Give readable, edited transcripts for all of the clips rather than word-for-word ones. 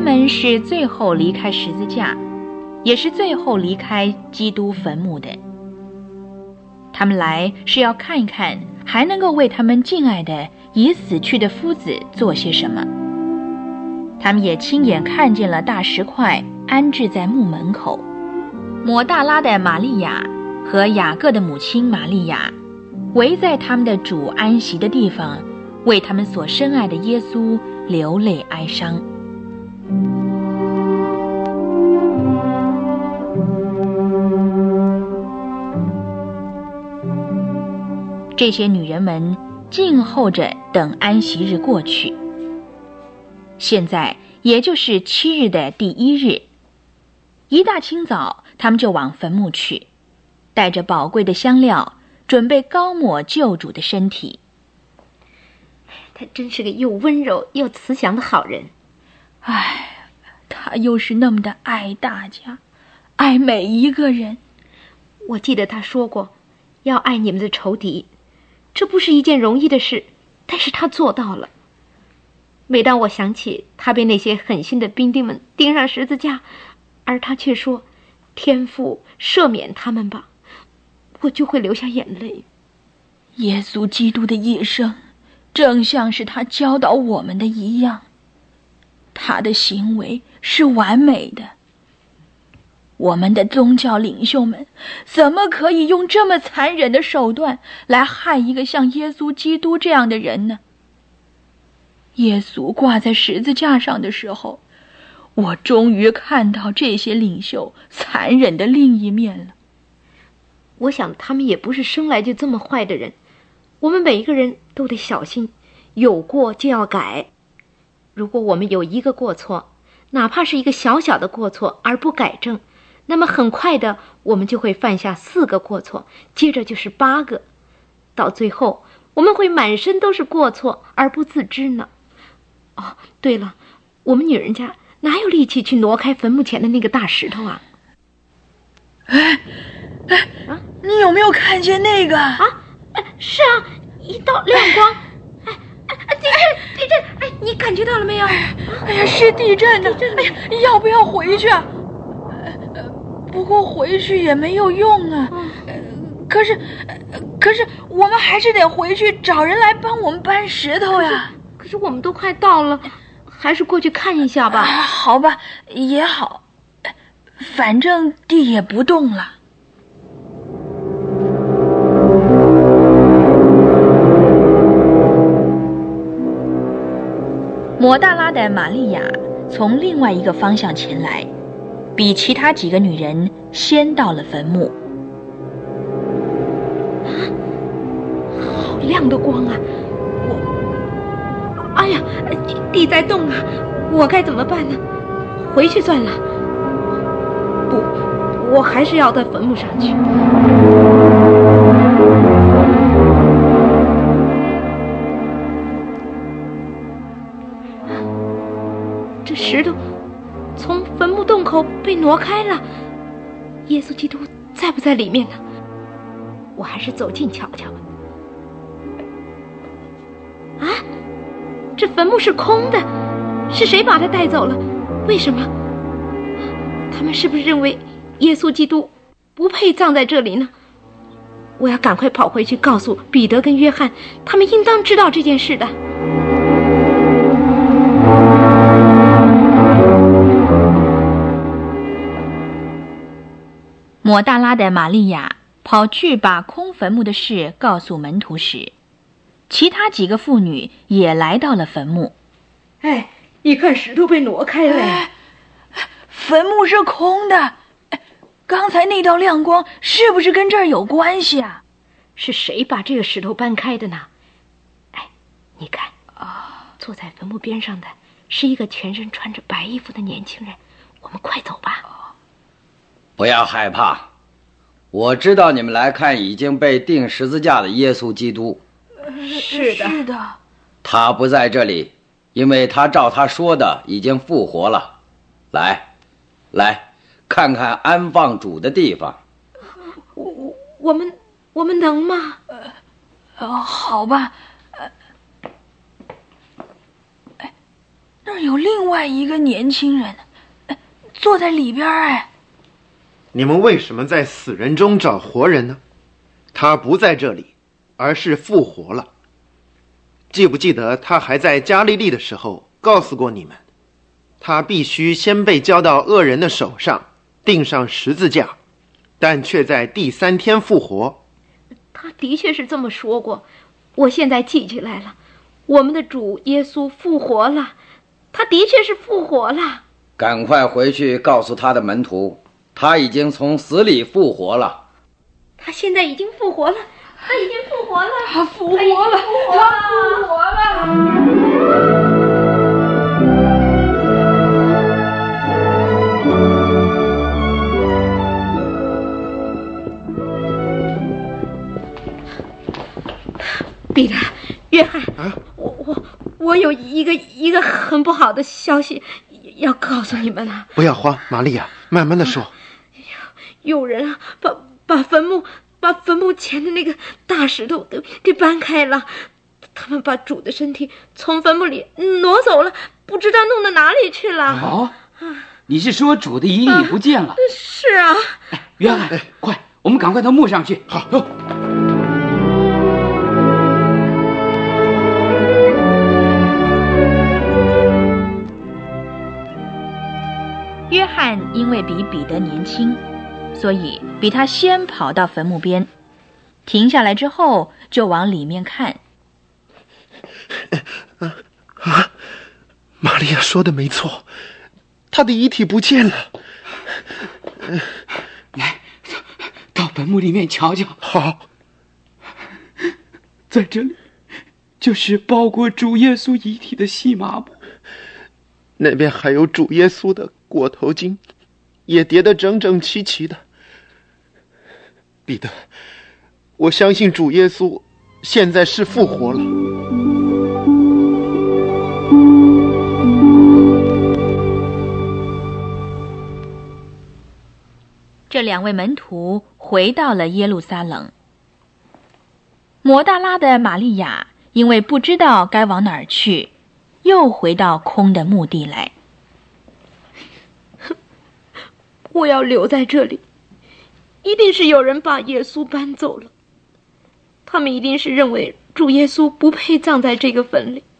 人们是最后离开十字架，也是最后离开基督坟墓的。他们来是要看一看还能够为他们敬爱的已死去的夫子做些什么。他们也亲眼看见了大石块安置在墓门口，抹大拉的玛利亚和雅各的母亲玛利亚围在他们的主安息的地方，为他们所深爱的耶稣流泪哀伤。这些女人们静候着等安息日过去。现在也就是7日的第1日，一大清早，他们就往坟墓去，带着宝贵的香料，准备膏抹救主的身体。 他真是个又温柔又慈祥的好人。 唉，他又是那么的爱大家，爱每一个人。 我记得他说过，要爱你们的仇敌，这不是一件容易的事，但是他做到了。每当我想起他被那些狠心的兵丁们钉上十字架，而他却说天父赦免他们吧，我就会流下眼泪。 耶稣基督的一生正像是他教导我们的一样，他的行为是完美的。我们的宗教领袖们怎么可以用这么残忍的手段来害一个像耶稣基督这样的人呢？耶稣挂在十字架上的时候，我终于看到这些领袖残忍的另一面了。 我想他们也不是生来就这么坏的人，我们每一个人都得小心，有过就要改。如果我们有一个过错，哪怕是一个小小的过错而不改正，那么很快的我们就会犯下4个过错，接着就是8个，到最后我们会满身都是过错而不自知呢。哦，对了，我们女人家哪有力气去挪开坟墓前的那个大石头啊？ 你有没有看见那个是啊，一道亮光。地震！你感觉到了没有？ 哎呀，是地震呢！哎呀，要不要回去啊？不过回去也没有用啊。可是我们还是得回去找人来帮我们搬石头呀。 可是我们都快到了，还是过去看一下吧。 好吧，也好，反正地也不动了。抹大拉的玛利亚从另外一个方向前来，比其他几个女人先到了坟墓。 好亮的光啊！哎呀，地在动啊，我该怎么办呢？回去算了。不，我还是要到坟墓上去。这石头从坟墓洞口被挪开了，耶稣基督在不在里面呢？我还是走近瞧瞧吧。这坟墓是空的，是谁把它带走了？为什么？他们是不是认为耶稣基督不配葬在这里呢？我要赶快跑回去告诉彼得跟约翰，他们应当知道这件事的。 抹大拉的玛利亚跑去把空坟墓的事告诉门徒时，其他几个妇女也来到了坟墓。 一看石头被挪开了。 坟墓是空的。刚才那道亮光是不是跟这儿有关系啊？ 是谁把这个石头搬开的呢？你看，坐在坟墓边上的是一个全身穿着白衣服的年轻人。我们快走吧。 不要害怕，我知道你们来看已经被钉十字架的耶稣基督。 是的， 他不在这里，因为他照他说的已经复活了。来，看看安放主的地方。 我们能吗？ 好吧。 那儿有另外一个年轻人，坐在里边哎。 你们为什么在死人中找活人呢？他不在这里，而是复活了。记不记得他还在加利利的时候告诉过你们，他必须先被交到恶人的手上，钉上十字架，但却在第3天复活。 他的确是这么说过，我现在记起来了。我们的主耶稣复活了，他的确是复活了。 赶快回去告诉他的门徒，他已经从死里复活了。 他现在已经复活了，他已经复活了， 他复活了，他复活了。 彼得，约翰， 啊， 我有一个很不好的消息要告诉你们了。 不要慌，玛利亚，慢慢的说。 有人把坟墓前的那个大石头给搬开了，他们把主的身体从坟墓里挪走了，不知道弄到哪里去了。 哦，你是说主的遗体不见了？ 是啊。 约翰，快，我们赶快到墓上去。 好。 约翰因为比彼得年轻，所以比他先跑到坟墓边，停下来之后就往里面看。 玛利亚说的没错，他的遗体不见了。 来，到坟墓里面瞧瞧。 好。 在这里就是包裹主耶稣遗体的细麻布， 那边还有主耶稣的裹头巾，也叠得整整齐齐的。彼得，我相信主耶稣现在是复活了。 这2位门徒回到了耶路撒冷。抹大拉的玛利亚因为不知道该往哪儿去，又回到空的墓地来。 我要留在这里，一定是有人把耶稣搬走了。他们一定是认为主耶稣不配葬在这个坟里。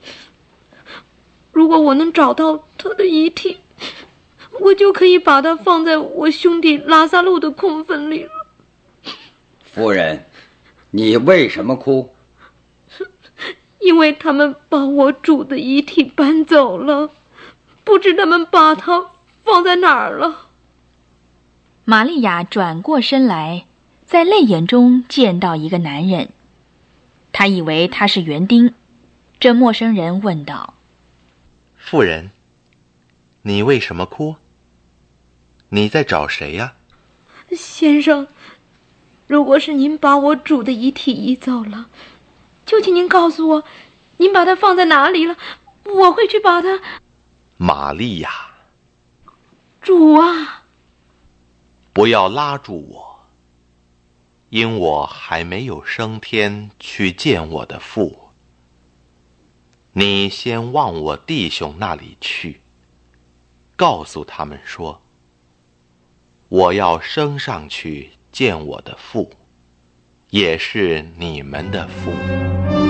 如果我能找到他的遗体，我就可以把他放在我兄弟拉撒路的空坟里了。 夫人，你为什么哭？ 因为他们把我主的遗体搬走了，不知他们把他放在哪儿了。 玛利亚转过身来，在泪眼中见到一个男人，她以为他是园丁。这陌生人问道： 妇人，你为什么哭？你在找谁呀？ 先生，如果是您把我主的遗体移走了，就请您告诉我，您把它放在哪里了，我会去把它。 玛利亚。 主啊！ 不要拉住我，因我还没有升天去见我的父。你先往我弟兄那里去，告诉他们说，我要升上去见我的父，也是你们的父。